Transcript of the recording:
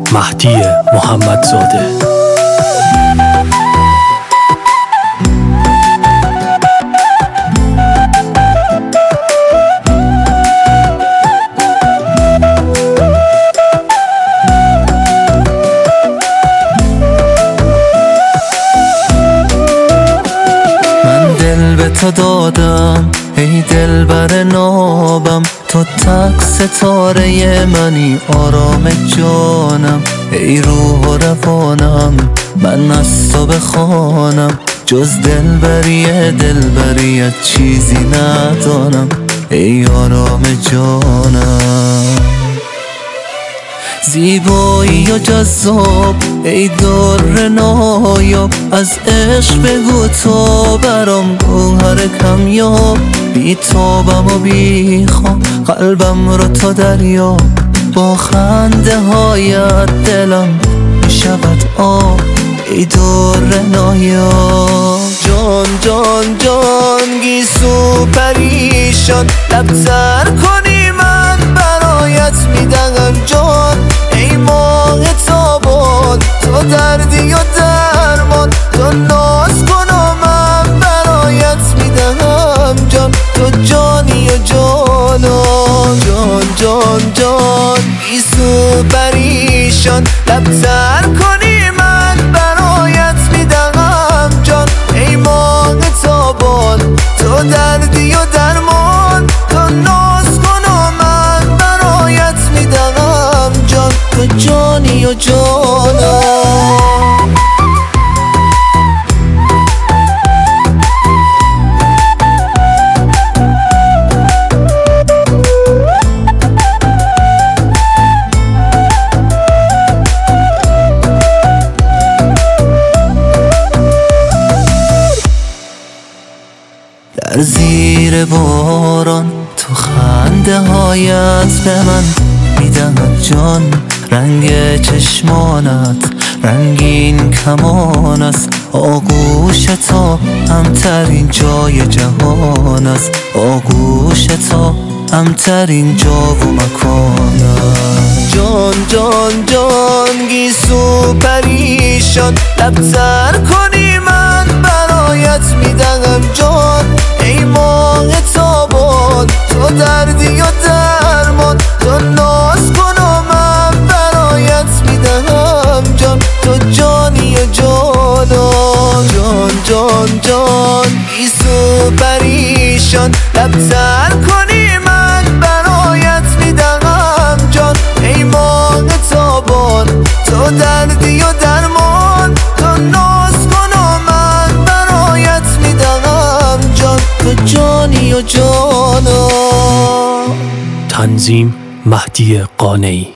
مهدی محمدزاده. دل به تو دادم ای دلبر نابم، تو تک ستاره منی آرام جانم. ای روح و روانم من از تو بخوانم، جز دلبریت چیزی ندانم ای آرام جانم. زیبایی و جذاب ای در نایاب، از عشق بگو تو برام گوهر کمیاب. بی تابم و بی خواب قلبم رو تو دریا، با خنده هایت دلم میشود آب ای در نایاب. جان جان جان گیسو پریشان، لب تر کنی من برایت میدهم جان. ای ماه تابان تو دردی و درمان، تو ناز کن و من برایت میدهم جان. تو جانی و جانان، جان جان جان گیسو پریشان، لب تر کنی من برایت میدهم جان. ای ماه تابان تو دردی و درمان، تو ناز کن و من برایت میدهم جان. تو جانی و جانان. در زیر باران تو خنده هایت به من میدهد جان. رنگ چشمانت رنگین کمان است، آغوش تو همترین جای جهان است. آغوش تو همترین جا و مکان است. جان جان جان گیسو پریشان، لب تر کنی من برایت میدهم جان. ای ماه تابان تو دردی و درمان، تو ناز کن و من برایت میدهم جان. تو جانی و جانان، جان جان جان گیسو پریشان، لب تر کنی من برایت میدهم جان. ای ماه تابان تو دردی و درمان، تو ناز کن و من برایت میدهم جان. تو جانی و جانان. تنظیم مهدی قانعی.